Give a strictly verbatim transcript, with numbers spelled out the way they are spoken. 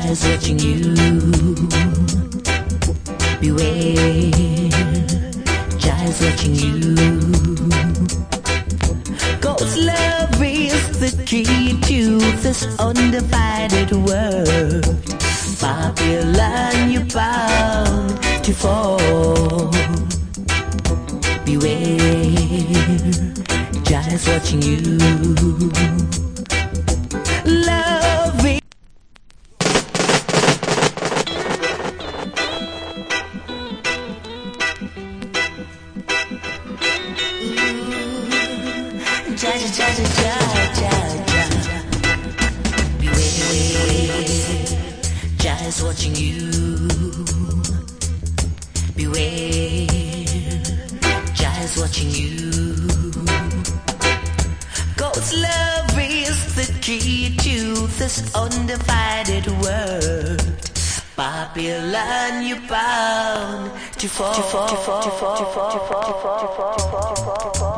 Jai's watching you. Beware, Jai's watching you. Cause love is the key to this undivided world. Babylon, you're bound to fall. Beware, Jai's watching you. Love is Jai, Jai, Jai, Jai, Jai, Jai. Beware, Jai's watching you. Beware, Jai's watching you. Cause love is the key to this undivided world. Babylon, you're bound to fall, to fall, to fall, to fall, to fall, to fall, to fall, to fall.